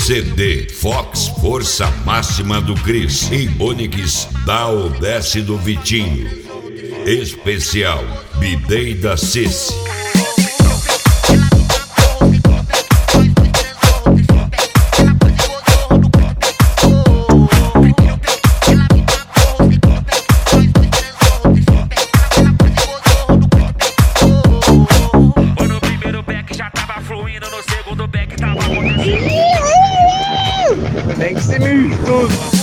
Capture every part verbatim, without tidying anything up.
C D Fox Força Máxima do Cris e Onix Dá o Desce do Vitinho. Especial B-Day da Cici. Tem que ser misto.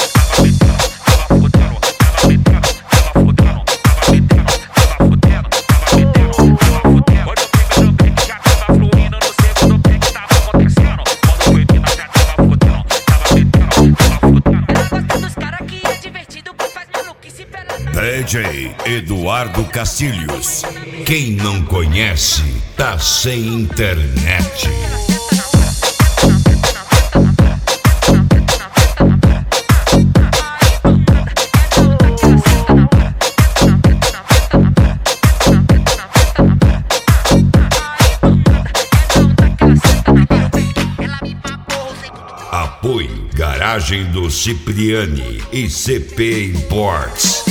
D J Eduardo Castilhos. Quem não conhece, tá sem internet. Apoio Garagem do Cipriani e C P Imports.